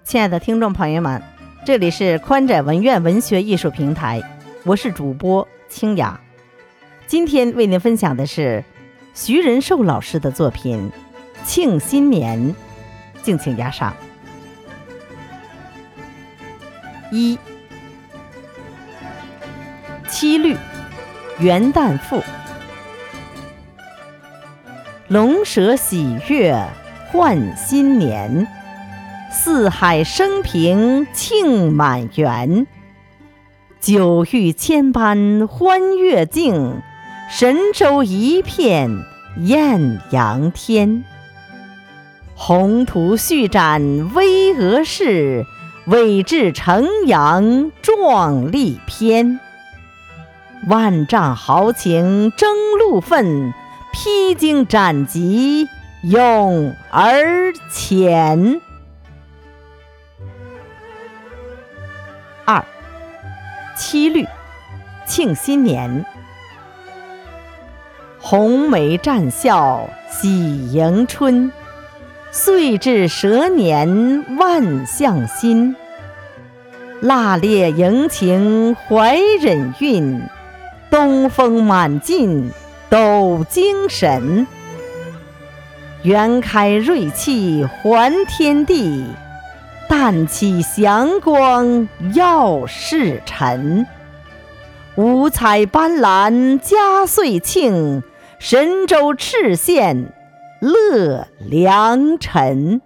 亲爱的听众朋友们，这里是宽窄文苑文学艺术平台，我是主播清雅。今天为您分享的是徐仁寿老师的作品《庆新年》，敬请押上。一、七律元旦赋。龙蛇喜悦换新年，四海升平庆满园。九域千般欢乐境，神州一片艳阳天。宏图续展巍峨事，伟志呈扬壮丽篇。万丈豪情争路奋，披荆斩棘勇而前。二、七律庆新年。红梅绽笑喜迎春，岁至蛇年万象新。腊烈迎晴怀忍韵，东风满劲抖精神。元开瑞气还天地，旦起祥光耀世尘。五彩斑斓佳岁庆，神州赤县乐良辰。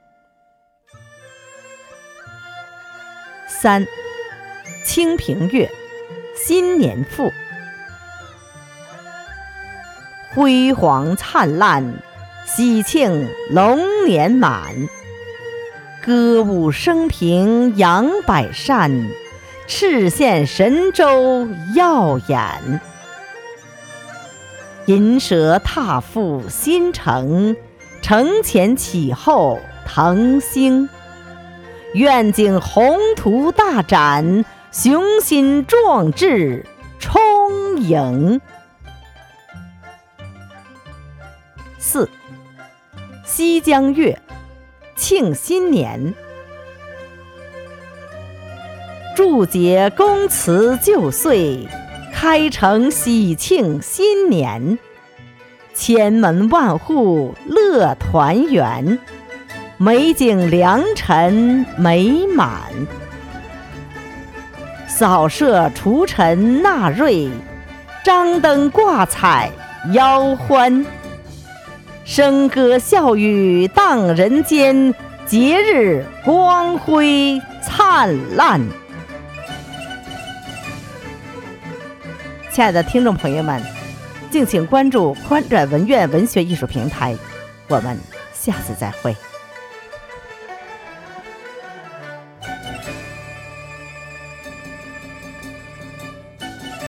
三、清平乐新年赋。辉煌灿烂喜庆龙年满，歌舞升平扬百善，赤县神州耀眼。银蛇踏赴新城，承前启后腾星。愿景宏图大展，雄心壮志充盈。四、西江乐庆新年。祝捷公辞旧岁，开城喜庆新年。千门万户乐团圆，美景良辰美满。扫射除尘纳瑞，张灯挂彩邀欢。笙歌笑语荡人间，节日光辉灿烂。亲爱的听众朋友们，敬请关注宽窄文苑文学艺术平台，我们下次再会。